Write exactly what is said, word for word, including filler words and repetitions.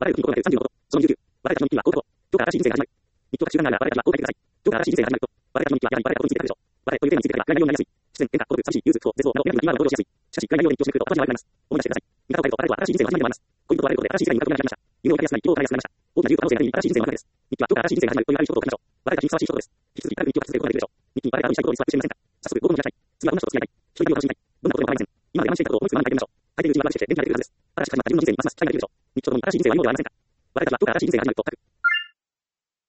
我々の国に行動されるさんじゅうよんほど。そのにじゅうきゅう、我々たちの日記はこうと、今日から新人生が始まる。日記とか習慣があら、我々たちはこう書いてください。今日から新人生が始まると、我々たちの日記はやはり我々のことについて書くでしょう。我々というテーマについて書けば、暗い内容になりやすい。出演、変化、孤独、寂しい、憂鬱、不幸、絶望など、皆さんのキーワードを行動しやすい。しかし、暗い内容に日記をしてくると、私には悪くなります。思い出してください。三日を変えると、我々とは新しい人生を始めてまいります。恋人と別れることで新しい世界に向かうことになりました。夢を抱きやすない、希望を叶えやすくなりました。大きな自由と可能性がある新しい人生の中です。日記は今日から新しい人生が始まるというある一言を書きましょう。我々たちにふさわしい一言です。引き続き、軽く日記を書き続けることができるでしょう。日記に誰かあるしたいことを偽ってしまいませんか？早速、合同に開きたい。次はこの人と付き合いたい。一人旅を楽しみたい。どんなことでも構いません。今まで我慢していたことを思いつくままに書いてみましょう。書いているうちに我々して元気が出てくるはずです。新しく始まった自分の人生にますます期待ができるでしょう。日記とともに新しい人生を歩むのではありませんか？我々たちは今日から新しい人生が始まると、